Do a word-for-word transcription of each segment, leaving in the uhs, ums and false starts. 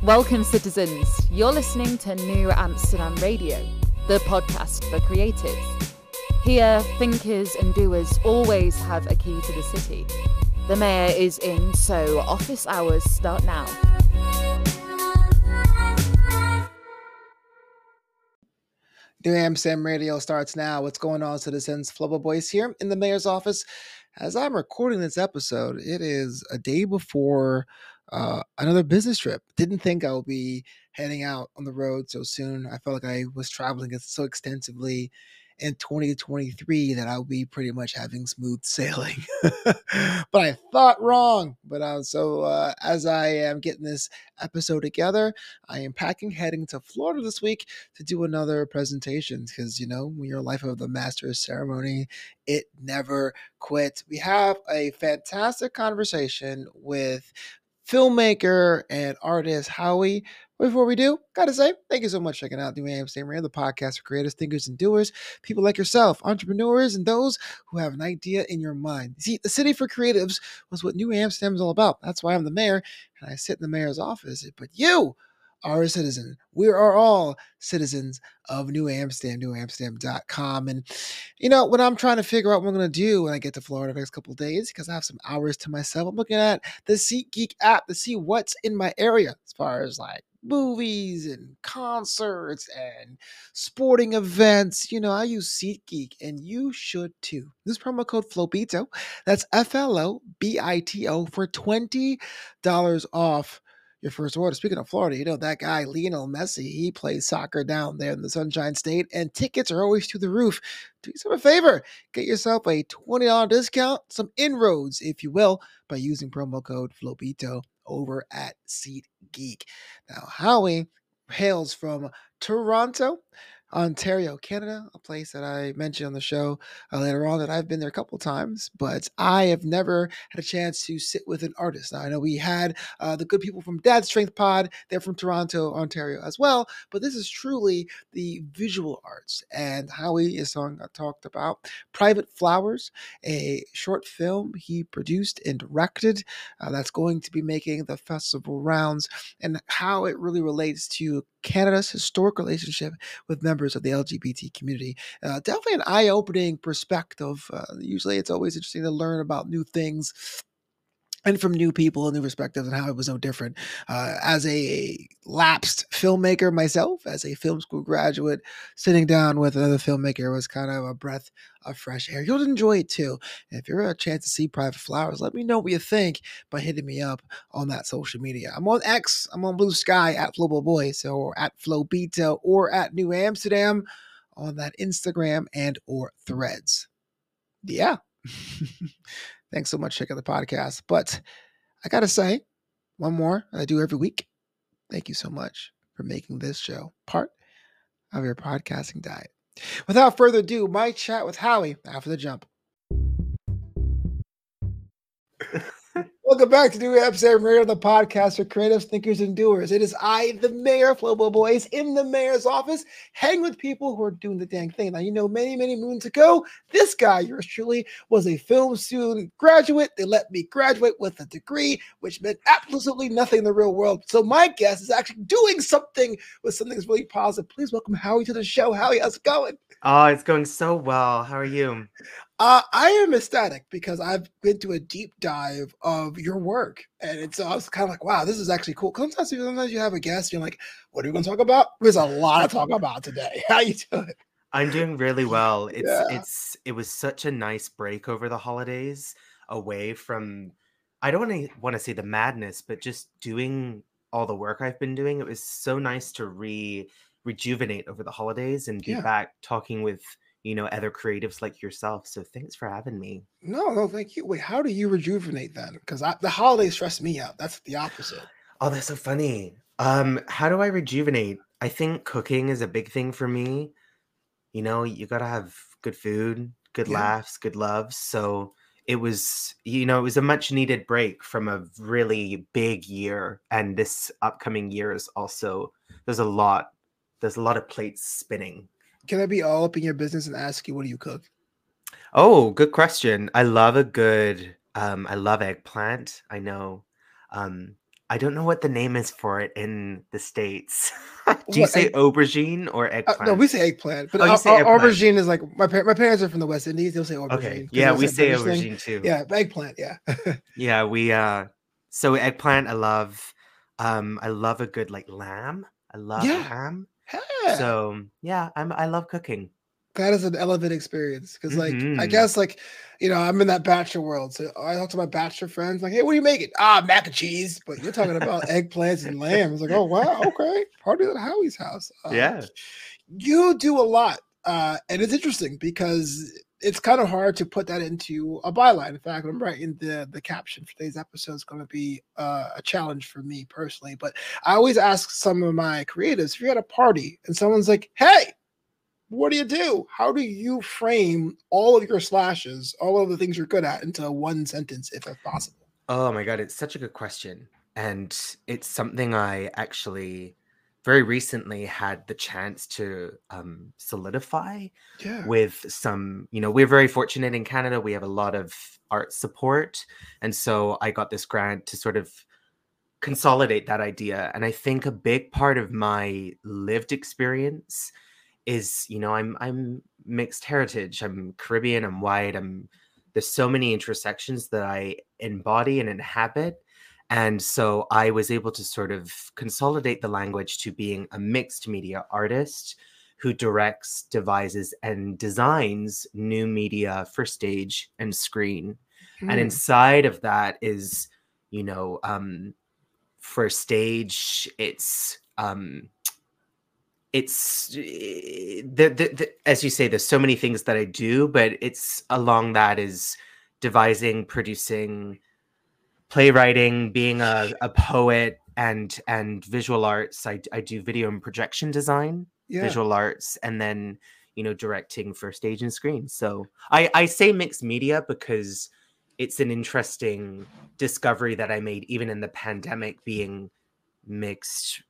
Welcome, citizens. You're listening to New Amsterdam Radio, the podcast for creatives. Here, thinkers and doers always have a key to the city. The mayor is in, so office hours start now. New Amsterdam Radio starts now. What's going on, citizens? Flubba Boys here in the mayor's office. As I'm recording this episode, it is a day before uh, another business trip. Didn't think I would be heading out on the road so soon. I felt like I was traveling so extensively in twenty twenty-three that I'll be pretty much having smooth sailing. But I thought wrong. But uh, so uh, as I am getting this episode together, I am packing, heading to Florida this week to do another presentation because, you know, when you're life of the master's ceremony, it never quits. We have a fantastic conversation with filmmaker and artist Howie. Before we do, gotta say, thank you so much for checking out New Amsterdam Radio, the podcast for creators, thinkers, and doers, people like yourself, entrepreneurs, and those who have an idea in your mind. See, the city for creatives was what New Amsterdam is all about. That's why I'm the mayor, and I sit in the mayor's office. But you are a citizen. We are all citizens of New Amsterdam, new amsterdam dot com. And, you know, when I'm trying to figure out what I'm going to do when I get to Florida the next couple of days, because I have some hours to myself, I'm looking at the SeatGeek app to see what's in my area as far as like movies and concerts and sporting events. You know, I use SeatGeek and you should too. This promo code FLOBITO, that's F L O B I T O, for twenty dollars off your first order. Speaking of Florida, you know, that guy, Lionel Messi, he plays soccer down there in the Sunshine State, and tickets are always through the roof. Do yourself a favor, get yourself a twenty dollars discount, some inroads, if you will, by using promo code FLOBITO over at SeatGeek. Now, Howie hails from Toronto, Ontario, Canada, a place that I mentioned on the show uh, later on that I've been there a couple times, but I have never had a chance to sit with an artist. Now, I know we had uh, the good people from Dad Strength Pod. They're from Toronto, Ontario as well, but this is truly the visual arts. And Howie is song I talked about Private Flowers, a short film he produced and directed uh, that's going to be making the festival rounds, and how it really relates to Canada's historic relationship with members of the L G B T community. Uh, definitely an eye-opening perspective. Uh, usually it's always interesting to learn about new things and from new people and new perspectives, and how it was no different. Uh, as a lapsed filmmaker myself, as a film school graduate, sitting down with another filmmaker was kind of a breath of fresh air. You'll enjoy it too. And if you're a chance to see Private Flowers, let me know what you think by hitting me up on that social media. I'm on X, I'm on Blue Sky at Flowbo Boys, or at Flowbito, or at New Amsterdam on that Instagram and or Threads. Yeah. Thanks so much for checking the podcast. But I got to say, one more I do every week. Thank you so much for making this show part of your podcasting diet. Without further ado, my chat with Howie after the jump. Welcome back to New Amsterdam Radio, the podcast for creatives, thinkers, and doers. It is I, the mayor, Flowbo Boys, in the mayor's office, hang with people who are doing the dang thing. Now, you know, many, many moons ago, this guy, yours truly, was a film student graduate. They let me graduate with a degree, which meant absolutely nothing in the real world. So my guest is actually doing something with something that's really positive. Please welcome Howie to the show. Howie, how's it going? Oh, it's going so well. How are you? Uh, I am ecstatic because I've been to a deep dive of your work, and it's I was kind of like, wow, this is actually cool. Sometimes, sometimes you have a guest, you're like, what are we going to talk about? There's a lot to talk about today. How you doing? I'm doing really well. It's Yeah. it's it was such a nice break over the holidays, away from, I don't want to want to say the madness, but just doing all the work I've been doing. It was so nice to re rejuvenate over the holidays and be Yeah. back talking with, you know, other creatives like yourself. So thanks for having me. No, no, thank you. Wait, how do you rejuvenate then? Because the holidays stress me out. That's the opposite. Oh, that's so funny. Um, how do I rejuvenate? I think cooking is a big thing for me. You know, you gotta have good food, good Yeah. laughs, good loves. So it was, you know, it was a much needed break from a really big year. And this upcoming year is also, there's a lot, there's a lot of plates spinning. Can I be all up in your business and ask you, what do you cook? Oh, good question. I love a good, um, I love eggplant. I know. Um, I don't know what the name is for it in the States. Do you What? say Egg, aubergine or uh, no, we eggplant? say eggplant, but Oh, you our, say our, eggplant. aubergine is like my par- my parents are from the West Indies. They'll say Okay. aubergine because Yeah, that's we a say British thing. aubergine too. Yeah, but eggplant. Yeah. Yeah, we uh so eggplant I love. Um I love a good like lamb. I love Yeah. lamb. Yeah. So, yeah, I'm I love cooking. That is an elevated experience because, like, I Mhm. guess, like, you know, I'm in that bachelor world. So I talk to my bachelor friends, like, hey, what are you making? Ah, mac and cheese. But you're talking about eggplants and lamb. It's like, oh, wow. Okay. Party at Howie's house. Um, Yeah. you do a lot. Uh, and it's interesting because it's kind of hard to put that into a byline. In fact, I'm writing the the caption for today's episode is going to be uh, a challenge for me personally. But I always ask some of my creatives, if you're at a party and someone's like, hey, what do you do? How do you frame all of your slashes, all of the things you're good at, into one sentence, if that's possible? Oh my God, it's such a good question. And it's something I actually very recently had the chance to um, solidify Yeah. with some, you know, we're very fortunate in Canada. We have a lot of art support. And so I got this grant to sort of consolidate that idea. And I think a big part of my lived experience is, you know, I'm I'm mixed heritage. I'm Caribbean, I'm white, I'm there's so many intersections that I embody and inhabit. And so I was able to sort of consolidate the language to being a mixed media artist who directs, devises, and designs new media for stage and screen. And Mm, inside of that is, you know, um, for stage, it's um, it's eh, the, the, the as you say, there's so many things that I do, but it's along that is devising, producing, playwriting, being a, a poet, and and visual arts. I, I do video and projection design, yeah. visual arts, and then, you know, directing for stage and screen. So I, I say mixed media because it's an interesting discovery that I made even in the pandemic, being mixed.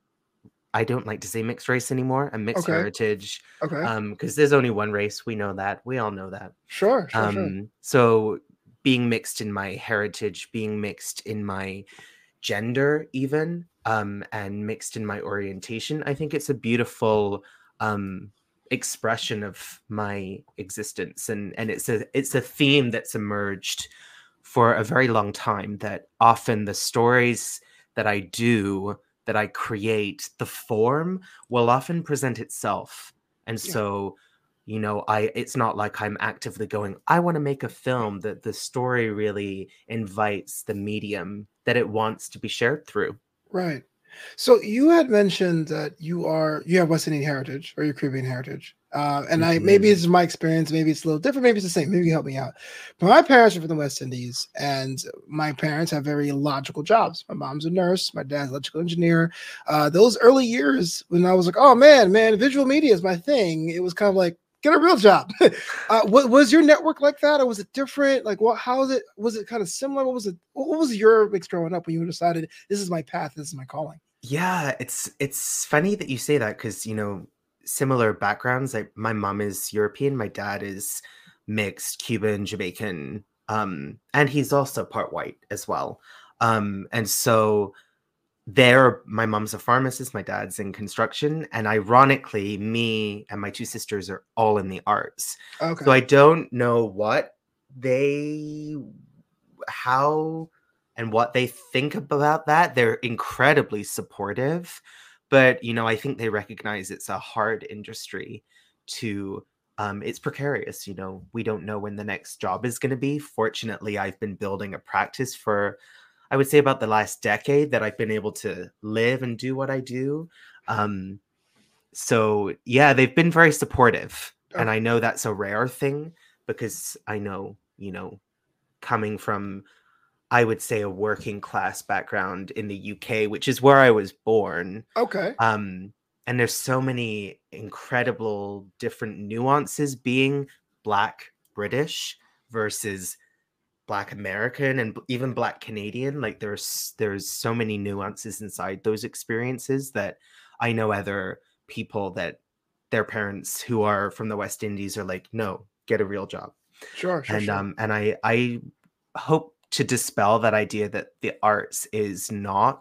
I don't like to say mixed race anymore. I'm mixed Okay. heritage, Okay. um, because there's only one race. We know that. We all know that. Sure. Sure. Sure. Um, so being mixed in my heritage, being mixed in my gender, even, um, and mixed in my orientation, I think it's a beautiful um, expression of my existence, and and it's a it's a theme that's emerged for a very long time. That often the stories that I do, that I create, the form will often present itself, and Yeah. so, you know, I it's not like I'm actively going, I want to make a film. That the story really invites the medium that it wants to be shared through. Right. So you had mentioned that you are you have West Indian heritage or your Caribbean heritage. Uh, and I maybe Mhm. it's my experience, maybe it's a little different, maybe it's the same. Maybe you can help me out. But my parents are from the West Indies, and my parents have very logical jobs. My mom's a nurse, my dad's an electrical engineer. Uh, those early years when I was like, oh man, man, visual media is my thing, it was kind of like, get a real job. uh, what was your network like that, or was it different? Like, what? How was it? Was it kind of similar? What was it? What was your mix growing up when you decided this is my path, this is my calling? Yeah, it's it's funny that you say that because, you know, similar backgrounds. Like my mom is European, my dad is mixed Cuban, Jamaican, um, and he's also part white as well. Um, and so there, my mom's a pharmacist, my dad's in construction, and ironically, me and my two sisters are all in the arts. So Okay. I don't know what they how and what they think about that. They're incredibly supportive, but, you know, I think they recognize it's a hard industry to um it's precarious. You know, we don't know when the next job is going to be. Fortunately, I've been building a practice for, I would say, about the last decade, that I've been able to live and do what I do. Um so yeah, they've been very supportive, and Okay. I know that's a rare thing because I know, you know, coming from, I would say, a working class background in the U K, which is where I was born. Okay. Um, and there's so many incredible different nuances being Black British versus Black American and b- even Black Canadian. Like there's there's so many nuances inside those experiences that I know other people that their parents who are from the West Indies are like, no, get a real job. Sure. Sure. And Sure. um and I I hope to dispel that idea that the arts is not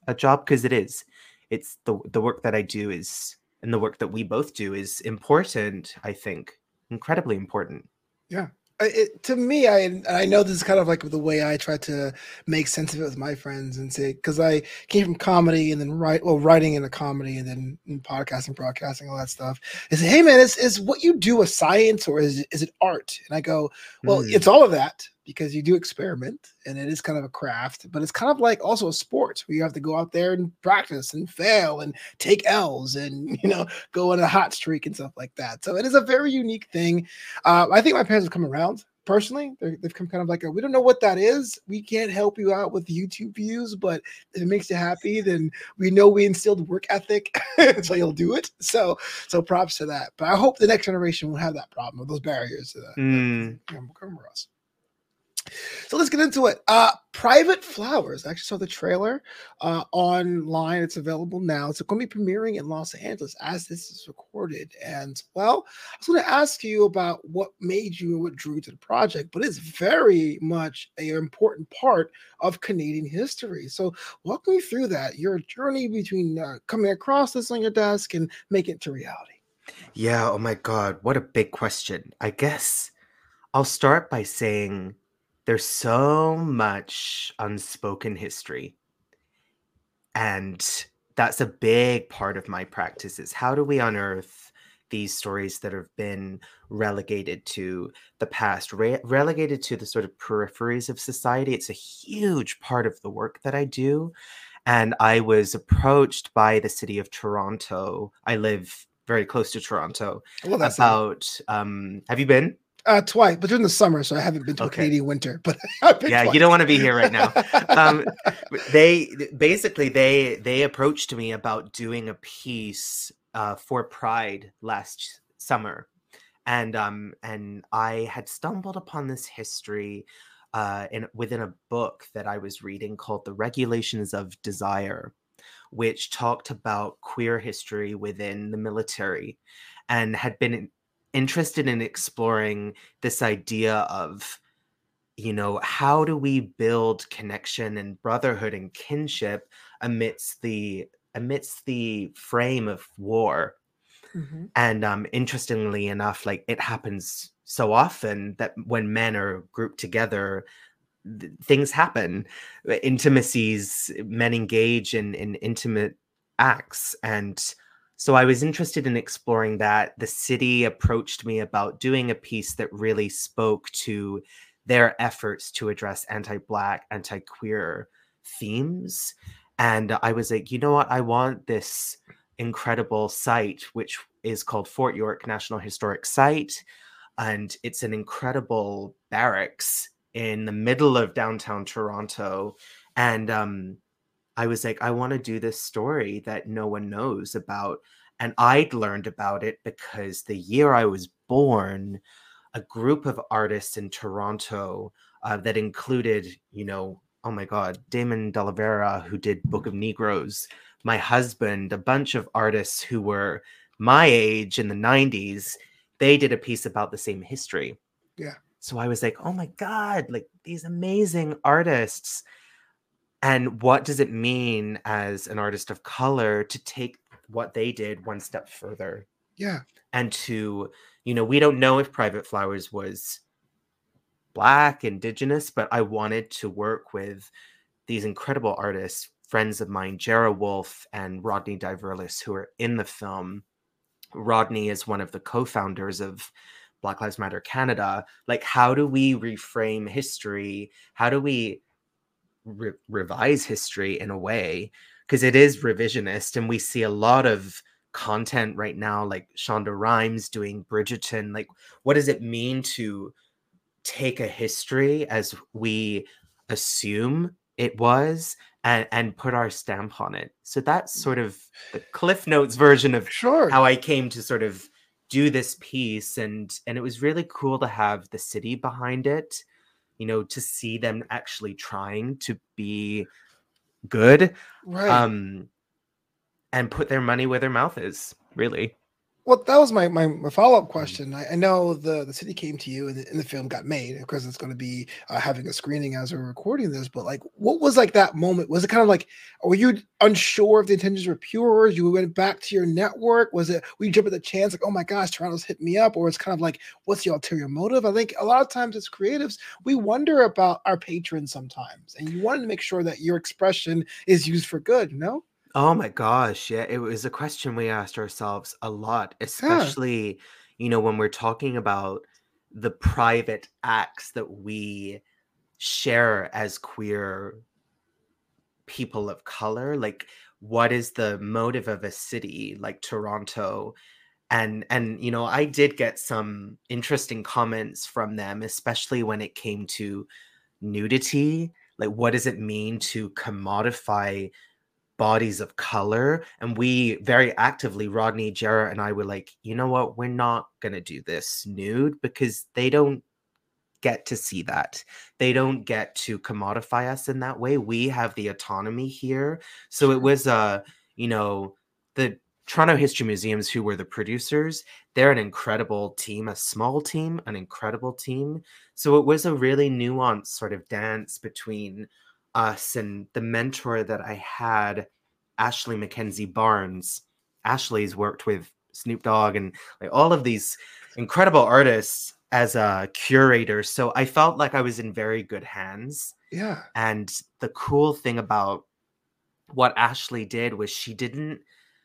a job, because it is. It's the the work that I do is, and the work that we both do is important, I think. Incredibly important. Yeah. It, to me, I and I know this is kind of like the way I try to make sense of it with my friends and say, because I came from comedy and then write, well, writing in a comedy and then in podcasting, broadcasting, all that stuff. Is, hey man, is is what you do a science or is is it art? And I go, well, Mm. it's all of that because you do experiment and it is kind of a craft, but it's kind of like also a sport where you have to go out there and practice and fail and take L's and, you know, go on a hot streak and stuff like that. So it is a very unique thing. Uh, I think my parents have come around. Personally, they've come kind of like, a, we don't know what that is. We can't help you out with YouTube views, but if it makes you happy, then we know we instilled work ethic, so you'll do it. So, so props to that. But I hope the next generation won't have that problem or those barriers to that. Mm. Come us. So let's get into it. Uh, Private Flowers. I actually saw the trailer uh, online. It's available now. It's going to be premiering in Los Angeles as this is recorded. And, well, I was going to ask you about what made you and what drew you to the project, but it's very much an important part of Canadian history. So walk me through that, your journey between uh, coming across this on your desk and making it to reality. Yeah, oh my God, what a big question. I guess I'll start by saying there's so much unspoken history. And that's a big part of my practice is how do we unearth these stories that have been relegated to the past, re- relegated to the sort of peripheries of society. It's a huge part of the work that I do. And I was approached by the city of Toronto. I live very close to Toronto. I love that about, um, have you been? Uh, twice, but during the summer, so I haven't been to Okay. a Canadian winter. But I've been Yeah, twice. you don't want to be here right now. Um, they basically they they approached me about doing a piece uh, for Pride last summer, and um and I had stumbled upon this history uh, in within a book that I was reading called The Regulations of Desire, which talked about queer history within the military, and had been interested in exploring this idea of, you know, how do we build connection and brotherhood and kinship amidst the amidst the frame of war. Mm-hmm. And um interestingly enough, like it happens so often that when men are grouped together, th- things happen, intimacies, men engage in in intimate acts. And so I was interested in exploring that. The city approached me about doing a piece that really spoke to their efforts to address anti-Black, anti-queer themes. And I was like, you know what? I want this incredible site, which is called Fort York National Historic Site. And it's an incredible barracks in the middle of downtown Toronto. And um, I was like, I want to do this story that no one knows about. And I'd learned about it because the year I was born, a group of artists in Toronto uh, that included, you know, oh my God, Damon De Oliveira, who did Book of Negroes, my husband, a bunch of artists who were my age in the nineties, they did a piece about the same history. Yeah. So I was like, oh my God, like these amazing artists. And what does it mean as an artist of color to take what they did one step further? Yeah. And to, you know, we don't know if Private Flowers was Black, Indigenous, but I wanted to work with these incredible artists, friends of mine, Jara Wolf and Rodney Diverlis, who are in the film. Rodney is one of the co-founders of Black Lives Matter Canada. Like, how do we reframe history? How do we re- revise history in a way? Because it is revisionist, and we see a lot of content right now, like Shonda Rhimes doing Bridgerton. Like, what does it mean to take a history as we assume it was and, and put our stamp on it? So that's sort of the Cliff Notes version of Sure. how I came to sort of do this piece. And, and it was really cool to have the city behind it, you know, to see them actually trying to be good. Right. Um, and put their money where their mouth is, really. Well, that was my my, my follow up Mm. question. I, I know the the city came to you and the, and the film got made because it's going to be uh, having a screening as we're recording this. But like, what was like that moment? Was it kind of like, were you unsure if the intentions were pure? You went back to your network. Was it we jump at the chance like, oh my gosh, Toronto's hit me up, or it's kind of like, what's the ulterior motive? I think a lot of times as creatives, we wonder about our patrons sometimes, and you wanted to make sure that your expression is used for good. You know? Oh my gosh, yeah, it was a question we asked ourselves a lot, Yeah. especially, you know, when we're talking about the private acts that we share as queer people of color. Like, what is the motive of a city like Toronto? And and you know, I did get some interesting comments from them, especially when it came to nudity. Like, what does it mean to commodify bodies of color? And we very actively, Rodney, Jarrett, and I were like, you know what, we're not gonna do this nude because they don't get to see that. They don't get to commodify us in that way. We have the autonomy here. So it Sure. was uh, you know, the Toronto History Museums, who were the producers, they're an incredible team, a small team, an incredible team. So it was a really nuanced sort of dance between us and the mentor that I had, Ashley Mackenzie Barnes. Ashley's worked with Snoop Dogg and like all of these incredible artists as a curator. So I felt like I was in very good hands. Yeah. And the cool thing about what Ashley did was she didn't,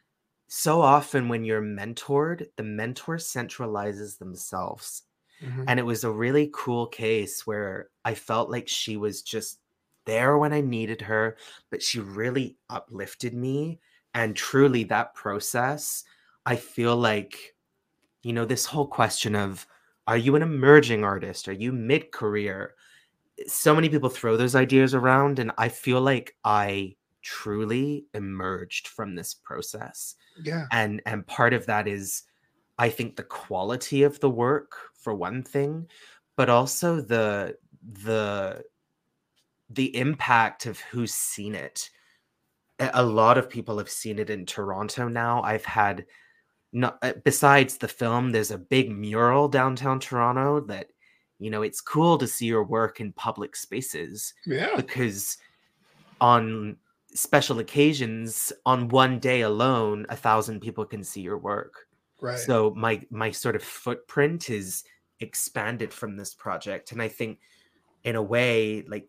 so often when you're mentored, the mentor centralizes themselves. Mhm. And it was a really cool case where I felt like she was just there when I needed her, but she really uplifted me. And truly, that process, I feel like, you know, this whole question of, are you an emerging artist? Are you mid career? So many people throw those ideas around, and I feel like I truly emerged from this process. Yeah. And and part of that is, I think, the quality of the work for one thing, but also the the the impact of who's seen it. A a lot of people have seen it in Toronto now. I've had not uh, besides the film, there's a big mural downtown Toronto that, you know, it's cool to see your work in public spaces Yeah. because on special occasions, on one day alone, a thousand people can see your work. Right. So my my sort of footprint is expanded from this project. And I think in a way, like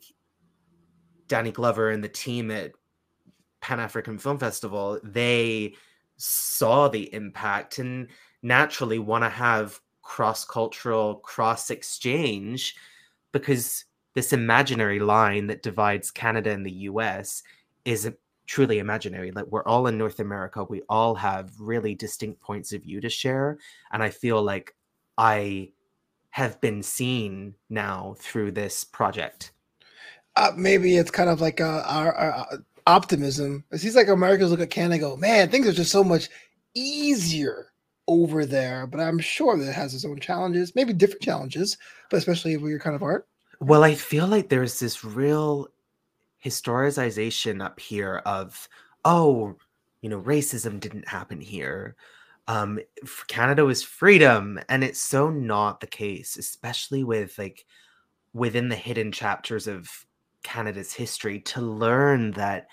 Danny Glover and the team at Pan African Film Festival, they saw the impact and naturally want to have cross-cultural cross exchange, because this imaginary line that divides Canada and the U S is truly imaginary. Like, we're all in North America, we all have really distinct points of view to share, and I feel like I have been seen now through this project. Uh, maybe it's kind of like uh, our, our optimism. It seems like Americans look at Canada and go, man, things are just so much easier over there. But I'm sure that it has its own challenges, maybe different challenges, but especially with your kind of art. Well, I feel like there's this real historicization up here of, oh, you know, racism didn't happen here. Um, Canada was freedom. And it's so not the case, especially with like within the hidden chapters of Canada's history, to learn that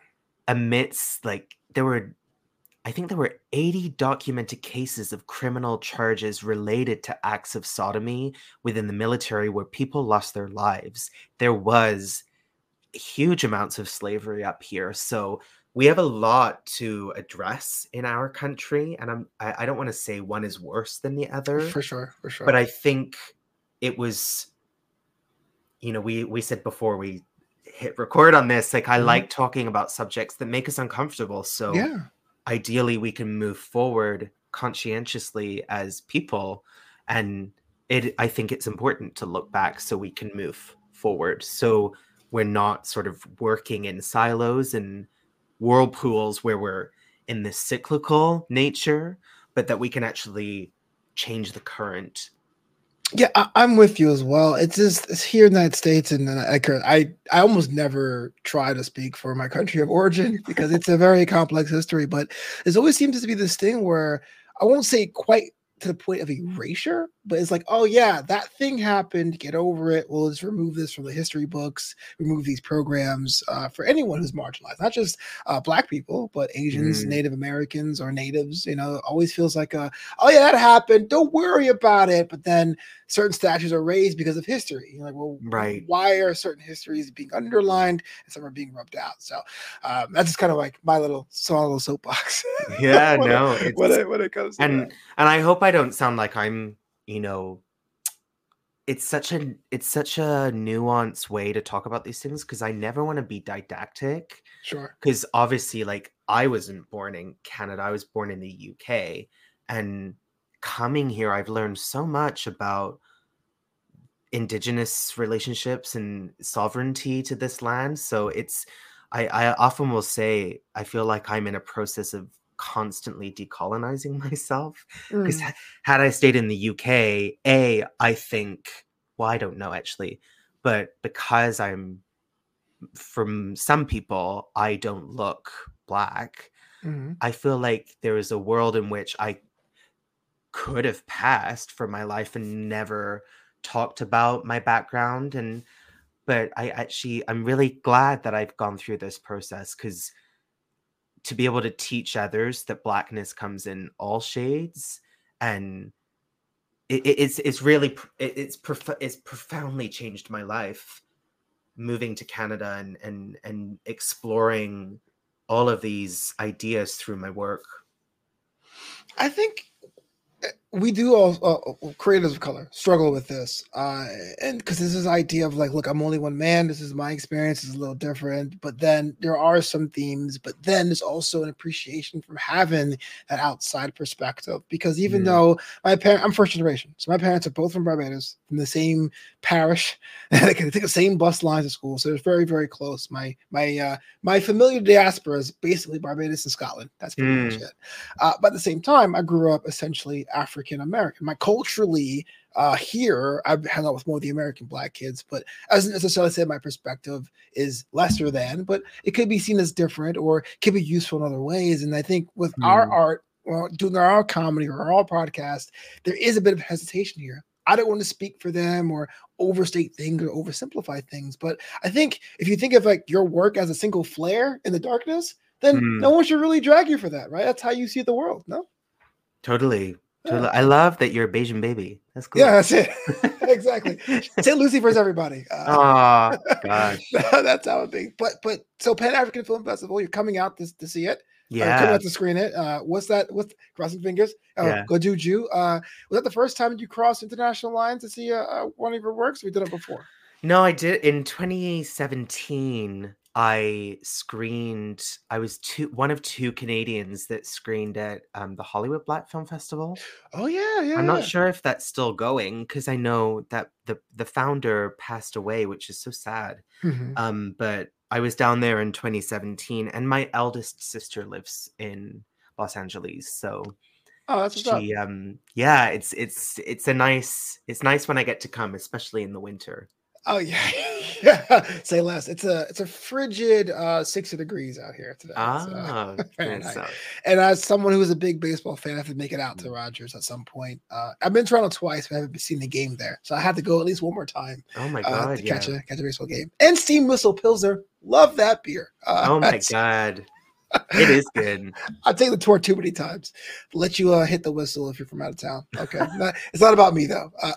amidst like there were I think there were eighty documented cases of criminal charges related to acts of sodomy within the military where people lost their lives. There was huge amounts of slavery up here. So we have a lot to address in our country. And I'm, I, I don't want to say one is worse than the other. For sure, for sure. But I think it was, you know, we, we said before we hit record on this, like, I Mhm. like talking about subjects that make us uncomfortable. So Yeah. ideally we can move forward conscientiously as people, and it I think it's important to look back so we can move forward, so we're not sort of working in silos and whirlpools where we're in this cyclical nature, but that we can actually change the current. Yeah, I, I'm with you as well. It's just it's here in the United States, and then I, I I almost never try to speak for my country of origin because it's a very complex history. But it always seems to be this thing where I won't say quite to the point of erasure, but it's like, oh yeah, that thing happened. Get over it. We'll just remove this from the history books, remove these programs uh, for anyone who's marginalized, not just uh, Black people, but Asians, Mm, Native Americans, or natives. You know, it always feels like, a, oh yeah, that happened. Don't worry about it. But then certain statues are raised because of history. You're like, well, right. why are certain histories being underlined and some are being rubbed out? So um, that's just kind of like my little small little soapbox Yeah, when, no, it, when, it's it, when it comes to and that. and I hope I don't sound like I'm, you know, it's such a it's such a nuanced way to talk about these things because I never want to be didactic. Sure. Because obviously, like, I wasn't born in Canada, I was born in the U K. And coming here, I've learned so much about Indigenous relationships and sovereignty to this land. So it's, I, I often will say, I feel like I'm in a process of constantly decolonizing myself. Because Mm, had I stayed in the U K, A, I think, well, I don't know actually, but because I'm, from some people, I don't look Black. mhm. I feel like there is a world in which I could have passed for my life and never talked about my background. And but I actually I'm really glad that I've gone through this process because to be able to teach others that Blackness comes in all shades and it, it- it's it's really pr- it, it's prof- it's profoundly changed my life moving to Canada and and and exploring all of these ideas through my work. I think we do all uh, creators of color struggle with this uh and because there's this idea of like, look, I'm only one man, this is my experience, is a little different, but then there are some themes, but then there's also an appreciation from having that outside perspective, because even Mm, though my parent I'm first generation, so my parents are both from Barbados, from the same parish, they can take the same bus lines to school, so it's very, very close. My my uh my familiar diaspora is basically Barbados and Scotland. That's pretty much mm, it. Uh, but at the same time, I grew up essentially African American. My culturally uh, here, I've hung out with more of the American Black kids, but I wasn't necessarily say my perspective is lesser than, but it could be seen as different or could be useful in other ways. And I think with our mm, art, well, doing our comedy or our podcast, there is a bit of hesitation here. I don't want to speak for them or overstate things or oversimplify things, but I think if you think of like your work as a single flare in the darkness, then no mm. one should really drag you for that, right? That's how you see the world, no? Totally. Yeah, Totally. I love that you're a Bayesian baby. That's yeah, cool. that's it. Exactly. Saint Lucy for everybody. Uh, Oh gosh. that's how it be. But but so Pan African Film Festival, you're coming out to, to see it, or coming Yeah. out to screen it. Uh, what's that? What's crossing fingers? Oh, Yeah. go Juju. Uh, was that the first time you crossed international lines to see uh, uh, one of your works? Or you did it before? No, I did in twenty seventeen. I screened. I was two, one of two Canadians that screened at um, the Hollywood Black Film Festival. Oh yeah, yeah, I'm not yeah. sure if that's still going because I know that the the founder passed away, which is so sad. Mhm. Um, but I was down there in twenty seventeen, and my eldest sister lives in Los Angeles, so Oh, that's what's up. she um yeah, it's it's it's a nice it's nice when I get to come, especially in the winter. Oh yeah, yeah. Say less. It's a it's a frigid uh sixty degrees out here today. It's uh Ah, that's Fahrenheit. so And as someone who is a big baseball fan, I have to make it out to mm. Rogers at some point. Uh I've been to Toronto twice, but I haven't seen the game there. So I have to go at least one more time Oh my uh god, to catch yeah. a catch a baseball game. And Steam Whistle Pilsner. Love that beer. Uh Oh my that's god. It is good. I've taken the tour too many times. Let you uh, hit the whistle if you're from out of town. Okay, not, it's not about me though. Uh,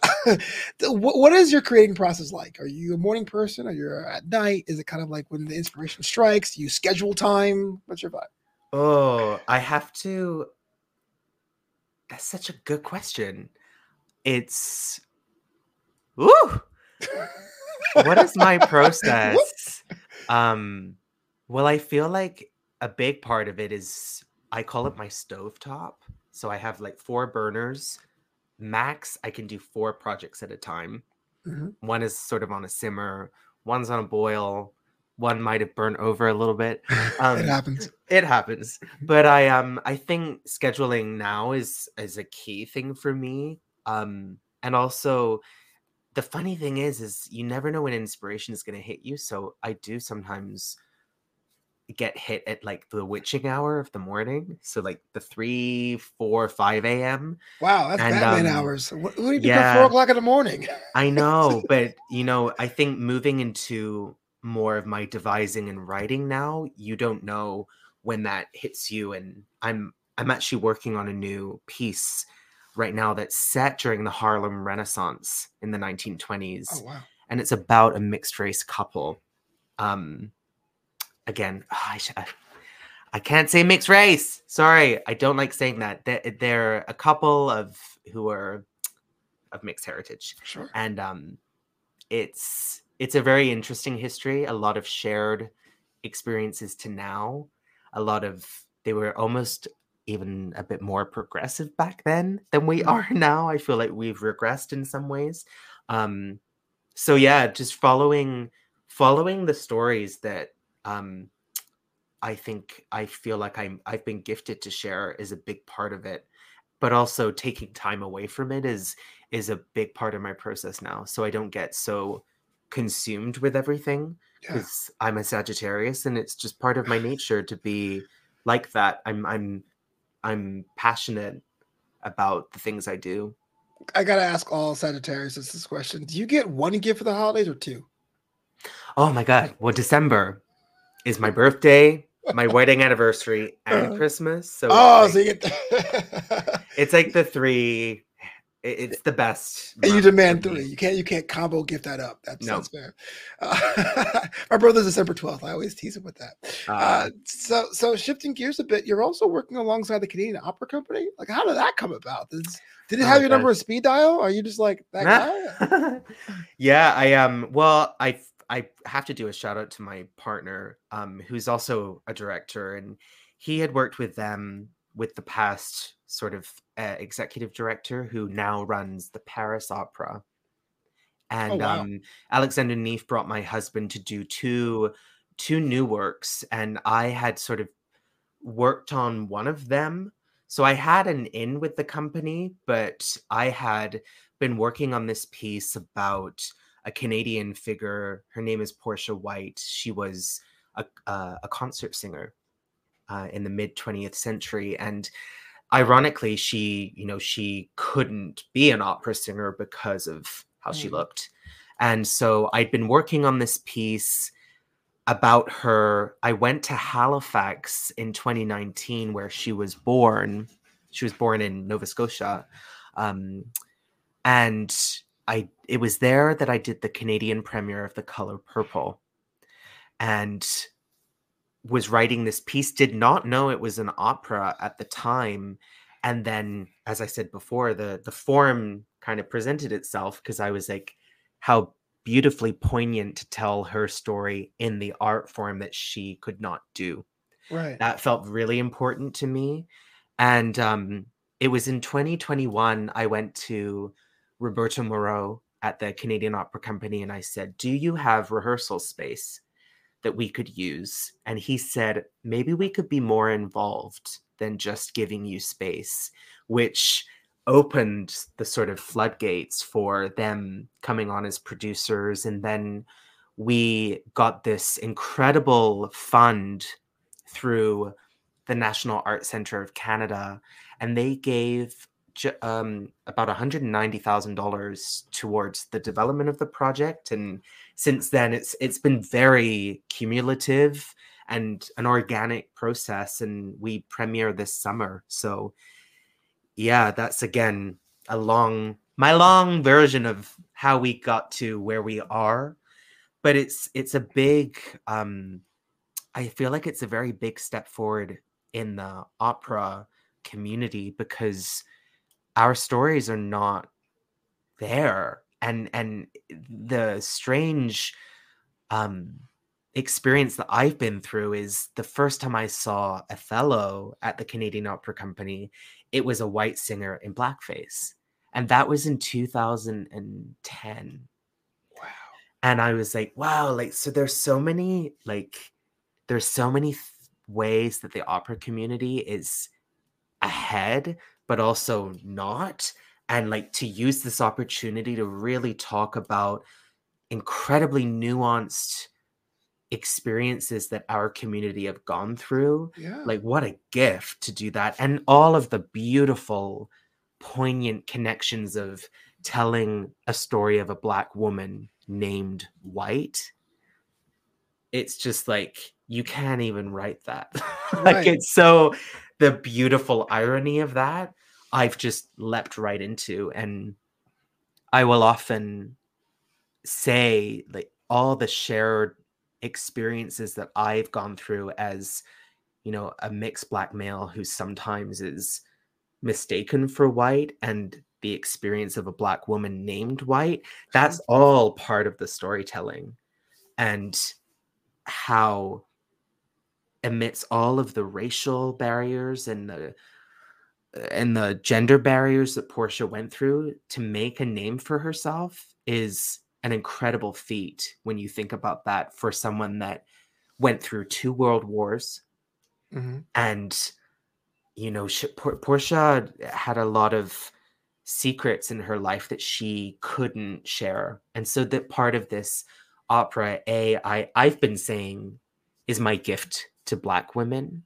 what, what is your creating process like? Are you a morning person? Are you at night? Is it kind of like when the inspiration strikes? Do you schedule time? What's your vibe? Oh, I have to that's such a good question. It's Woo! What is my What? process? Um, well, I feel like a big part of it is I call it my stovetop. So I have like four burners. Max, I can do four projects at a time. Mhm. One is sort of on a simmer, one's on a boil, one might have burnt over a little bit. It Um, happens. it happens. But I um I think scheduling now is is a key thing for me. Um, and also the funny thing is is you never know when inspiration is going to hit you, so I do sometimes get hit at like the witching hour of the morning. So like the three, four, five a.m. Wow, that's And Batman um, hours. What, what do you do at four yeah, o'clock in the morning? I know. But, you know, I think moving into more of my devising and writing now, you don't know when that hits you. And I'm I'm actually working on a new piece right now that's set during the Harlem Renaissance in the nineteen twenties. Oh, wow. And it's about a mixed race couple. Um, again, I, sh- I can't say mixed race. Sorry, I don't like saying that. They're, they're a couple of who are of mixed heritage. Sure. And um, it's it's a very interesting history. A lot of shared experiences to now. A lot of they were almost even a bit more progressive back then than we Mhm. are now. I feel like we've regressed in some ways. Um, so yeah, just following following the stories that um, I think I feel like I'm I've been gifted to share is a big part of it. But also taking time away from it is is a big part of my process now. So I don't get so consumed with everything Yeah. because I'm a Sagittarius and it's just part of my nature to be like that. I'm I'm I'm passionate about the things I do. I gotta ask all Sagittarius this question: do you get one gift for the holidays or two? Oh my God! Well, December is my birthday, my wedding anniversary, and Uh, Christmas. So oh, it's so like, you get it's like the three. it- It's the best. and you month for demand me. three. You can't you can't combo gift that up. That's No. that's fair. Uh, my brother's December twelfth. I always tease him with that. Uh, Uh, so so shifting gears a bit, you're also working alongside the Canadian Opera Company. Like, how did that come about? Did, did it Oh have my your number God. of speed dial? Are you just like that guy? Yeah, I um well, I I have to do a shout out to my partner, um, who's also a director, and he had worked with them with the past sort of uh, executive director who now runs the Paris Opera. Oh And wow. um, Alexander Neef brought my husband to do two two new works, and I had sort of worked on one of them. So I had an in with the company, but I had been working on this piece about a Canadian figure. Her name is Portia White. She was a, uh, a concert singer uh, in the mid twentieth century. And ironically, she, you know, she couldn't be an opera singer because of how she Mm. looked. And so I'd been working on this piece about her. I went to Halifax in twenty nineteen where she was born. She was born in Nova Scotia. Um, and I it was there that I did the Canadian premiere of The Color Purple and was writing this piece, did not know it was an opera at the time. And then, as I said before, the the form kind of presented itself because I was like, how beautifully poignant to tell her story in the art form that she could not do. Right. That felt really important to me. And um, it was in twenty twenty-one, I went to Roberto Moreau at the Canadian Opera Company and I said, do you have rehearsal space that we could use? And he said, maybe we could be more involved than just giving you space, which opened the sort of floodgates for them coming on as producers. And then we got this incredible fund through the National Art Centre of Canada, and they gave ju- um, about one hundred ninety thousand dollars towards the development of the project. And since then, it's it's been very cumulative and an organic process, and we premiere this summer. So yeah, that's again a long my long version of how we got to where we are. But it's it's a big um I feel like it's a very big step forward in the opera community because our stories are not there. And and the strange um experience that I've been through is the first time I saw Othello at the Canadian Opera Company, it was a white singer in blackface. And that was in two thousand ten. Wow. And I was like, wow, like so there's so many like there's so many th- ways that the opera community is ahead, but also not. And like to use this opportunity to really talk about incredibly nuanced experiences that our community have gone through. Yeah. Like, what a gift to do that. And all of the beautiful, poignant connections of telling a story of a Black woman named White. It's just like, you can't even write that. Like, Right. it's so, the beautiful irony of that, I've just leapt right into. And I will often say, like, all the shared experiences that I've gone through as, you know, a mixed Black male who sometimes is mistaken for white, and the experience of a Black woman named White, that's all part of the storytelling. And how, amidst all of the racial barriers and the and the gender barriers that Portia went through to make a name for herself is an incredible feat when you think about that, for someone that went through two world wars. Mm-hmm. And, you know, she, Por- Portia had a lot of secrets in her life that she couldn't share. And so that part of this opera, A, I, I've been saying, is my gift to Black women.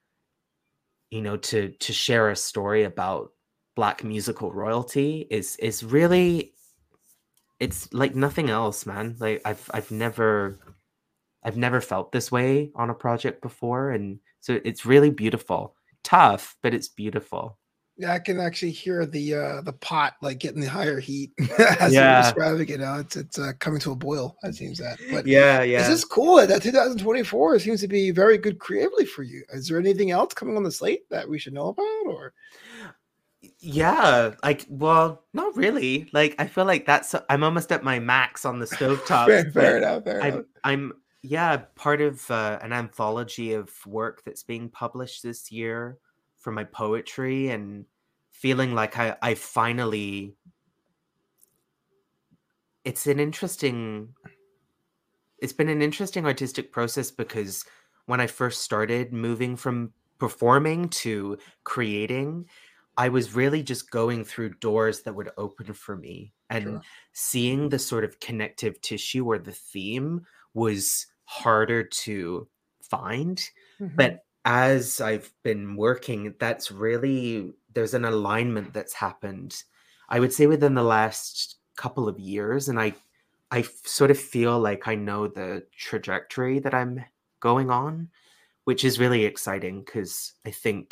You know, to to share a story about Black musical royalty is is really, it's like nothing else, man. Like, I've I've never I've never felt this way on a project before, and so it's really beautiful. Tough, but it's beautiful. Yeah, I can actually hear the uh the pot like getting the higher heat as you're Yeah. describing it. Now it's it's uh, coming to a boil. It seems that, but Yeah, yeah. this is cool. That twenty twenty-four seems to be very good creatively for you. Is there anything else coming on the slate that we should know about, or? Yeah, like, well, not really. Like, I feel like that's, I'm almost at my max on the stovetop. fair, fair enough. Fair I'm, enough. I'm, yeah, part of uh, an anthology of work that's being published this year for my poetry, and feeling like I, I finally, it's an interesting, it's been an interesting artistic process, because when I first started moving from performing to creating, I was really just going through doors that would open for me, and Sure. seeing the sort of connective tissue or the theme was harder to find. Mhm. But as I've been working, that's really, there's an alignment that's happened, I would say, within the last couple of years. And I, I f- sort of feel like I know the trajectory that I'm going on, which is really exciting, because I think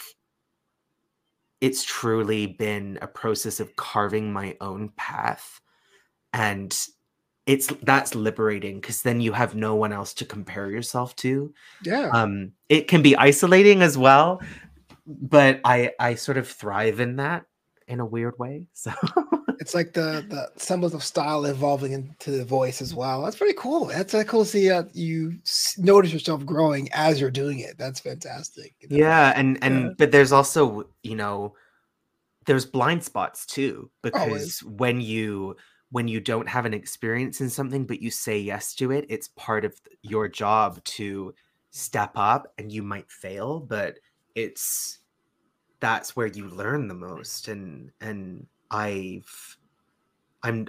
it's truly been a process of carving my own path. And it's, that's liberating, because then you have no one else to compare yourself to. Yeah. Um, it can be isolating as well, but I, I sort of thrive in that in a weird way. So It's like the the semblance of style evolving into the voice as well. That's pretty cool. That's uh, cool to see uh, you s- notice yourself growing as you're doing it. That's fantastic. you know? yeah, and and Yeah. but there's also, you know, there's blind spots too, because Always. when you when you don't have an experience in something but you say yes to it, it's part of th- your job to step up, and you might fail, but it's, that's where you learn the most. And and I've I'm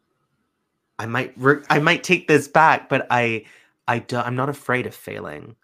I might re- I might take this back, but I I don't, I'm not afraid of failing.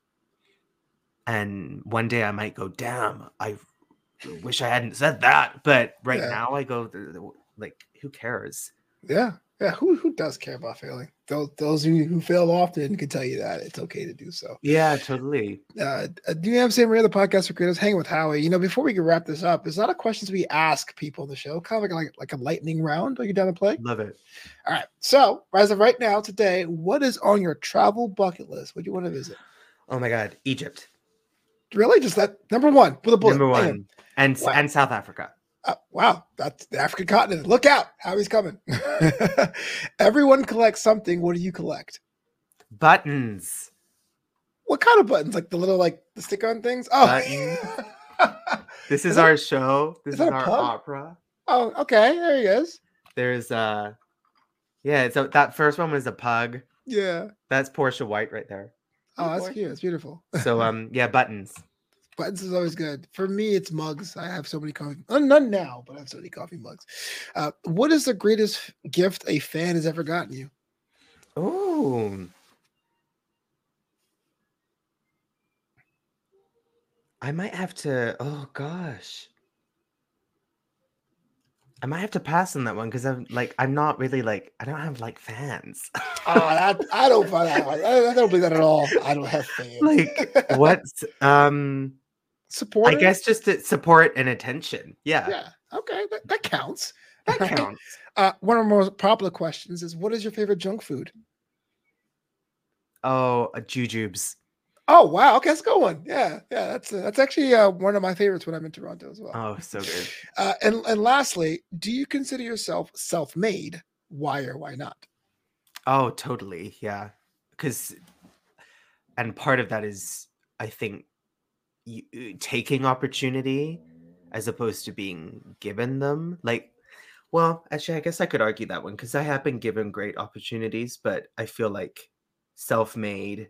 And one day I might go, damn, I wish I hadn't said that. But right Yeah. now I go, "Th- th- like, who cares?" Yeah. Yeah. Who who does care about failing? Those those who, who fail often can tell you that it's okay to do so. Yeah, totally. Uh, uh, do you have Sam Ray, the podcast for creators, hanging with Howie? You know, before we can wrap this up, there's a lot of questions we ask people on the show, kind of like like, like a lightning round. Are you down to play? Love it. All right. So, as of right now, today, what is on your travel bucket list? What do you want to visit? Oh my God, Egypt, Really? Just that number one with a bullet. number Bam. one, and Wow. and South Africa. Uh, wow, that's the African continent. Look out, Howie's coming. Everyone collects something. What do you collect? Buttons. What kind of buttons? Like the little, like the stick-on things? Oh, Buttons. This is, Is that- our show. This is is, that a our pug? opera. oh, okay. There he is. There's uh, yeah. So that first one was a pug. Yeah. That's Portia White right there. Oh, that's Portia. cute. That's beautiful. So um, yeah, buttons. Buttons is always good. For me, it's mugs. I have so many coffee. Uh, none now, but I have so many coffee mugs. Uh, what is the greatest gift a fan has ever gotten you? Oh, I might have to. Oh gosh. I might have to pass on that one because I'm like I'm not really like I don't have like fans. Oh, that, I don't find that. I, I don't believe that at all. I don't have fans. Like what's um support? I guess just to support and attention. Yeah. Yeah. Okay, that, that counts. That counts. Uh, one of the most popular questions is, what is your favorite junk food? Oh, uh, jujubes. Oh wow, okay, that's a good one. Yeah, yeah, that's uh, that's actually uh, one of my favorites when I'm in Toronto as well. Oh, so good. Uh, and and lastly, do you consider yourself self-made? Why or why not? Oh, totally. Yeah, because and part of that is I think you, taking opportunity as opposed to being given them. Like, well, actually, I guess I could argue that one because I have been given great opportunities, but I feel like self-made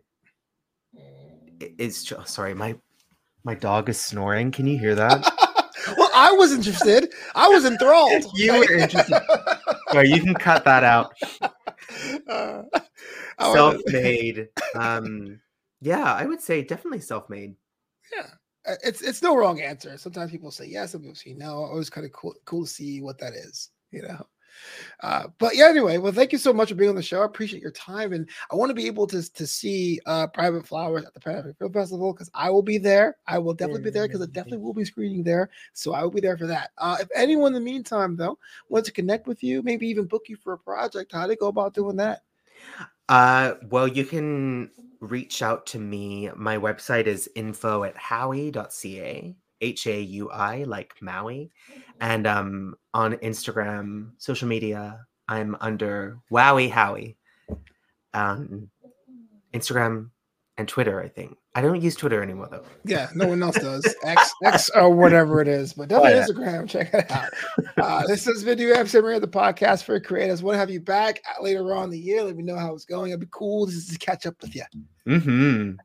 is just, sorry, my my dog is snoring. Can you hear that? Well, I was interested. I was enthralled. You were interested. Sorry, you can cut that out. Uh, Self-made. Um, yeah, I would say definitely self-made. Yeah, it's it's no wrong answer. Sometimes people say yes, some people say no. Always kind of cool cool to see what that is, you know. Uh, but yeah, anyway, well, thank you so much for being on the show. I appreciate your time, and I want to be able to to see uh, Private Flowers at the Private Film Festival because I will be there. I will definitely be there because I definitely will be screening there, so I will be there for that. Uh, if anyone in the meantime though wants to connect with you, maybe even book you for a project, how do they go about doing that? Uh, well, you can reach out to me. My website is info at howie dot c a. H A U I, like Maui. And um, on Instagram, social media, I'm under Wowie Howie. Um, Instagram and Twitter, I think. I don't use Twitter anymore, though. Yeah, no one else does. X, X or whatever it is. But definitely oh, yeah. Instagram. Check it out. Uh, this has been New Amsterdam, the podcast for creators. Want to have you back later on in the year. Let me know how it's going. It'd be cool just to catch up with you. Mm-hmm.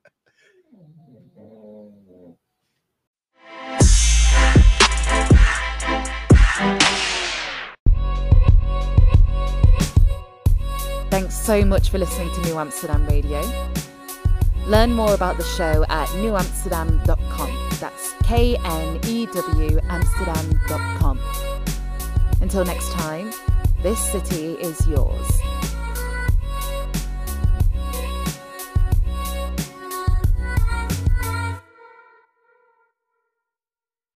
Thanks so much for listening to New Amsterdam Radio. Learn more about the show at new amsterdam dot com. That's K N E W Amsterdam dot com. Until next time, this city is yours.